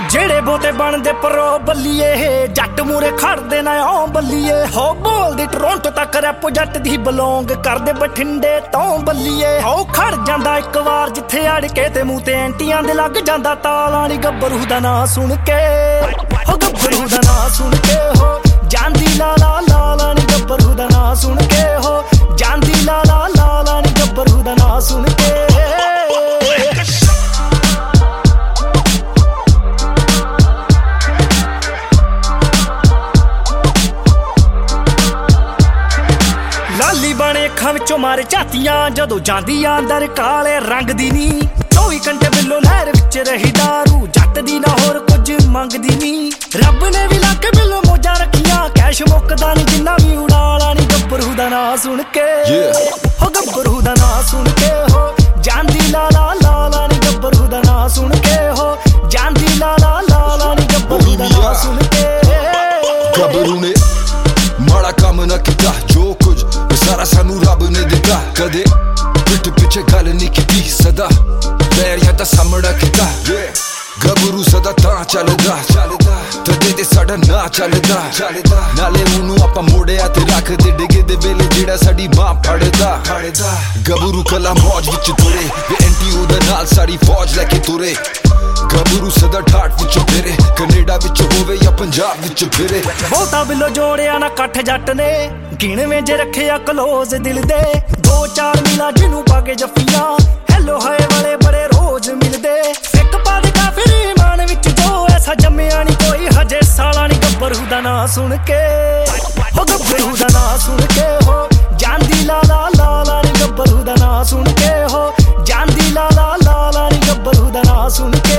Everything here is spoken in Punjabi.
ਜਿਹੜੇ ਬੋਤੇ ਬਣਦੇ ਪਰੋ ਬੱਲੀਏ ਜੱਟ ਮੂਰੇ ਖੜਦੇ ਨਾ ਓ ਬੱਲੀਏ ਹੋ ਬੋਲਦੀ ਟੋਰਾਂਟੋ ਤੱਕ ਰੈਪ ਜੱਟ ਦੀ ਬਲੌਂਗ ਕਰਦੇ ਬਠਿੰਡੇ ਤੋਂ ਬੱਲੀਏ ਹੋ ਖੜ ਜਾਂਦਾ ਇੱਕ ਵਾਰ ਜਿੱਥੇ ਅੜ ਕੇ ਤੇ ਮੂੰਹ ਤੇ ਐਂਟੀਆਂ ਦੇ ਲੱਗ ਜਾਂਦਾ ਤਾਲਾਂ ਨੀ ਗੱਭਰੂ ਦਾ ਨਾਂ ਸੁਣ ਕੇ ਹੋ ਗੱਭਰੂ ਦਾ ਨਾਂ ਸੁਣ ਕੇ ਹੋ ਜਾਂਦੀ ਲਾਲਾ ਲਾਲਾ ਨੀ ਗੱਭਰੂ ਦਾ ਨਾਂ ਸੁਣ ਕੇ ਹੋ ਜਾਂਦੀ ਲਾਲਾ ਲਾਲਾ ਨੀ ਗੱਭਰੂ ਦਾ ਨਾਂ ਸੁਣ ਕੇ ਲਾਲੀ ਬਣੇ ਅੱਖਾਂ ਵਿੱਚੋਂ ਮਾਰੇ ਝਾਤੀਆਂ ਜਦੋਂ ਜਾਂਦੀ ਆ ਅੰਦਰ ਕਾਲੇ ਰੰਗ ਦੀ ਨੀ 24 ਘੰਟੇ ਬਿੱਲੋ ਨਹਿਰ ਵਿੱਚ ਰਹੀ ਦਾਰੂ ਜੱਟ ਦੀ ਨਾ ਹੋਰ ਕੁਝ ਮੰਗਦੀ ਨੀ ਰੱਬ ਨੇ ਵੀ ਲੱਕ ਬਿੱਲੋ ਮੋਜਾਂ ਰੱਖੀਆਂ ਕੈਸ਼ ਮੁੱਕਦਾ ਨੀ ਜਿੰਨਾ ਵੀ ਉਡਾਲਾ ਨੀ ਗੱਭਰੂ ਦਾ ਨਾਂ ਸੁਣ ਕੇ ਹੋ ਗੱਭਰੂ ਦਾ ਨਾਂ ਸੁਣ ਕੇ ਹੋ ਜਾਂਦੀ ਲਾਲਾ ਲਾਲਾ ਨੀ ਗੱਭਰੂ ਦਾ ਨਾਂ ਸੁਣ ਕੇ ਹੋ ਜਾਂਦੀ ਲਾਲਾ ਲਾਲਾ ਨੀ ਗੱਭਰੂ ਦਾ ਨਾਂ ਸੁਣ ਕੇ ਗੱਭਰੂ ਨੇ ਮਾੜਾ ਕੰਮ ਨਾ ਕੀਤਾ ਜੋ ਕੁਝ ਸਾਰਾ ਸਾਨੂੰ ਰੱਬ ਨੇ ਦਿੱਤਾ ਕਦੇ ਪਿੱਠ ਪਿੱਛੇ ਗੱਲ ਨਹੀਂ ਕੀਤੀ ਸਦਾ ਬੈਰੀਆਂ ਦਾ ਸਾਹਮਣਾ ਕੀਤਾ ਗੱਭਰੂ ਸਦਾ ਤਾਂ ਚੱਲਦਾ ਤਦੇ ਤੇ ਸਾਡਾ ਨਾਂ ਚੱਲਦਾ ਨਾਲੇ ਉਹਨੂੰ ਆਪਾਂ ਮੋੜਿਆ ਤੇ ਰੱਖਦੇ ਡਿੱਗੇ ਦੇ ਵੇਲੇ ਜਿਹੜਾ ਸਾਡੀ ਮਾਂ ਫੜਦਾ ਗੱਭਰੂ ਕਲਾ ਮੌਜ ਵਿੱਚ ਤੁਰੇ ਤੇ ਐਂਟੀ ਉਹਦੇ ਨਾਲ ਸਾਡੀ ਫੌਜ ਲੈ ਕੇ ਤੁਰੇ ਗੱਭਰੂ ਸਦਾ ਠਾਠ ਵਿੱਚੋਂ ਫਿਰੇ ਕੈਨੇਡਾ ਵਿੱਚ ਹੋਵੇ ਜਾਂ ਪੰਜਾਬ ਵਿੱਚ ਫਿਰੇ ਬਹੁਤਾ ਬਿੱਲੋ ਜੋੜਿਆ ਨਾ ਇਕੱਠ ਜੱਟ ਨੇ ਗਿਣਵੇਂ ਜੇ ਰੱਖਿਆ ਕਲੋਜ਼ ਦਿਲ ਦੇ 2-4 ਮਿਲਾ ਜਿਹਨੂੰ ਪਾ ਕੇ ਜੱਫੀਆਂ ਹੈਲੋ ਹਾਏ ਵਾਲੇ ਬੜੇ ਰੋਜ਼ ਮਿਲਦੇ ਇੱਕ ਪਾ ਦੇ ਕਾਫਿਰ ਇਮਾਨ ਵਿੱਚ ਜੋ ਐਸਾ ਜੰਮਿਆ ਨੀ ਕੋਈ ਹਜੇ ਸਾਲਾ ਨੀ ਗੱਭਰੂ ਦਾ ਨਾਂ ਸੁਣ ਕੇ ਹੋ ਗੱਭਰੂ ਦਾ ਨਾਂ ਸੁਣ ਕੇ ਹੋ ਜਾਂਦੀ ਲਾਲਾ ਲਾਲਾ ਨੀ ਗੱਭਰੂ ਦਾ ਨਾਂ ਸੁਣ ਕੇ ਹੋ ਜਾਂਦੀ ਲਾਲਾ ਲਾਲਾ ਨੀ ਗੱਭਰੂ ਦਾ ਨਾਂ ਸੁਣ ਕੇ